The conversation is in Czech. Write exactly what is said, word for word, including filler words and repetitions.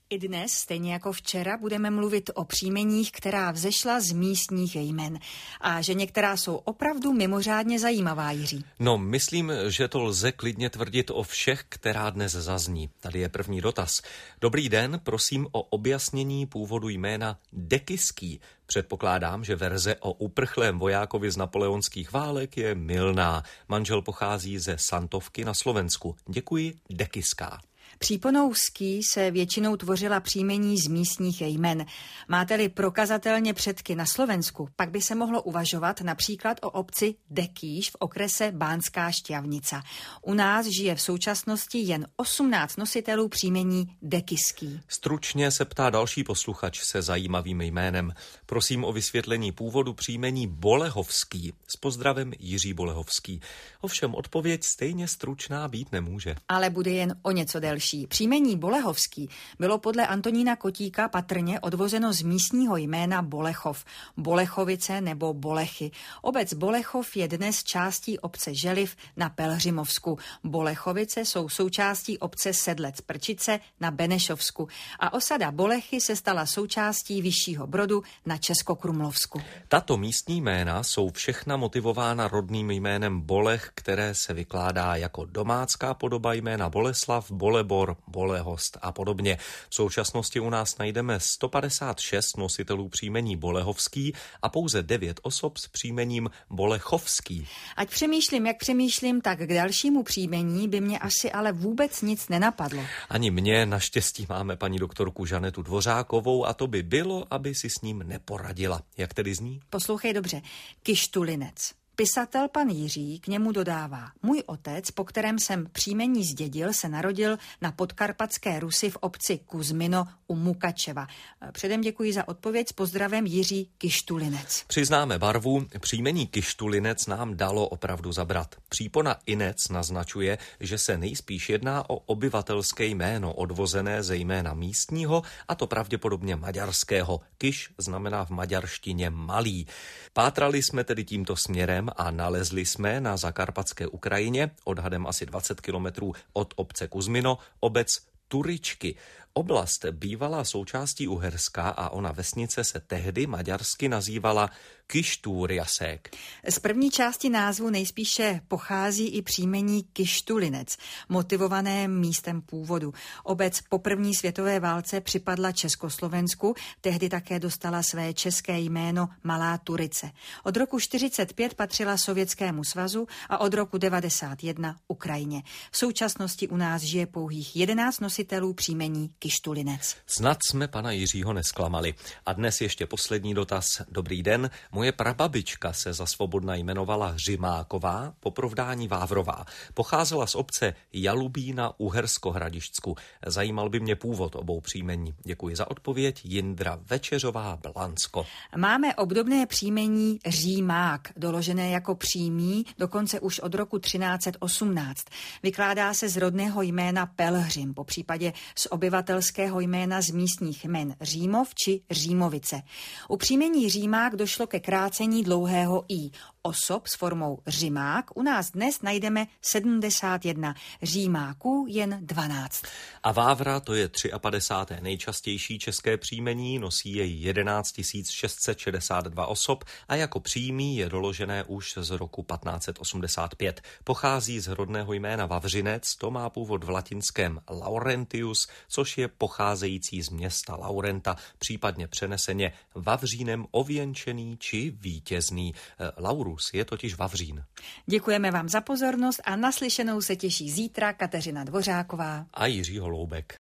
I dnes, stejně jako včera, budeme mluvit o příjmeních, která vzešla z místních jmen. A že některá jsou opravdu mimořádně zajímavá, Jiří. No, myslím, že to lze klidně tvrdit o všech, která dnes zazní. Tady je první dotaz. Dobrý den, prosím o objasnění původu jména Dekyský. Předpokládám, že verze o uprchlém vojákovi z napoleonských válek je mylná. Manžel pochází ze Santovky na Slovensku. Děkuji, Dekyská. Příponou ský se většinou tvořila příjmení z místních jmen. Máte-li prokazatelně předky na Slovensku, pak by se mohlo uvažovat například o obci Dekýš v okrese Bánská Štiavnica. U nás žije v současnosti jen osmnáct nositelů příjmení Dekyský. Stručně se ptá další posluchač se zajímavým jménem. Prosím o vysvětlení původu příjmení Bolehovský. S pozdravem Jiří Bolehovský. Ovšem odpověď stejně stručná být nemůže. Ale bude jen o něco delší. Příjmení Bolehovský bylo podle Antonína Kotíka patrně odvozeno z místního jména Bolechov, Bolechovice nebo Bolechy. Obec Bolechov je dnes částí obce Želiv na Pelhřimovsku. Bolechovice jsou součástí obce Sedlec Prčice na Benešovsku a osada Bolechy se stala součástí Vyššího Brodu na Českokrumlovsku. Tato místní jména jsou všechna motivována rodným jménem Bolech, které se vykládá jako domácká podoba jména Boleslav, Bolebor, Bolehost a podobně. V současnosti u nás najdeme sto padesát šest nositelů příjmení Bolehovský a pouze devět osob s příjmením Bolechovský. Ať přemýšlím, jak přemýšlím, tak k dalšímu příjmení by mě asi ale vůbec nic nenapadlo. Ani mě, naštěstí máme paní doktorku Žanetu Dvořákovou a to by bylo, aby si s ním neporadila. Jak tedy zní? Poslouchej dobře. Kištulinec. Pisatel pan Jiří k němu dodává: můj otec, po kterém jsem příjmení zdědil, se narodil na podkarpatské Rusi v obci Kuzmino u Mukačeva. Předem děkuji za odpověď, s pozdravem Jiří Kištulinec. Přiznáme barvu, příjmení Kištulinec nám dalo opravdu zabrat. Přípona Inec naznačuje, že se nejspíš jedná o obyvatelské jméno odvozené ze jména místního, a to pravděpodobně maďarského. Kiš znamená v maďarštině malý. Pátrali jsme tedy tímto směrem a nalezli jsme na zakarpatské Ukrajině, odhadem asi dvacet kilometrů od obce Kuzmino, obec Turičky. Oblast bývala součástí Uherska a ona vesnice se tehdy maďarsky nazývala Kištúriasek. Z první části názvu nejspíše pochází i příjmení Kištulinec, motivované místem původu. Obec po první světové válce připadla Československu, tehdy také dostala své české jméno Malá Turice. Od roku čtyřicet pět patřila Sovětskému svazu a od roku devadesát jedna Ukrajině. V současnosti u nás žije pouhých jedenáct nositelů příjmení Kištulinec. Snad jsme pana Jiřího nesklamali. A dnes ještě poslední dotaz. Dobrý den. Moje prababička se za svobodna jmenovala Řimáková, po provdání Vávrová. Pocházela z obce Jalubí na Uhersko-Hradišťsku. Zajímal by mě původ obou příjmení. Děkuji za odpověď. Jindra Večeřová, Blansko. Máme obdobné příjmení Římák, doložené jako přímý, dokonce už od roku třináct set osmnáct. Vykládá se z rodného jména Pelhřim, po případě z obyvatelského jména z místních jmen Římov či Římovice. U příjmení Římák došlo ke krácení dlouhého i. Osob s formou Řimák u nás dnes najdeme sedmdesát jedna, Římáků jen dvanáct. A Vávra, to je padesát tři nejčastější české příjmení, nosí jej jedenáct tisíc šest set šedesát dva osob a jako přímý je doložené už z roku patnáct set osmdesát pět. Pochází z rodného jména Vavřinec, to má původ v latinském Laurentius, což je pocházející z města Laurenta, případně přeneseně Vavřínem ověnčený či vítězný. Laurus je totiž Vavřín. Děkujeme vám za pozornost a naslyšenou se těší zítra Kateřina Dvořáková a Jiří Holoubek.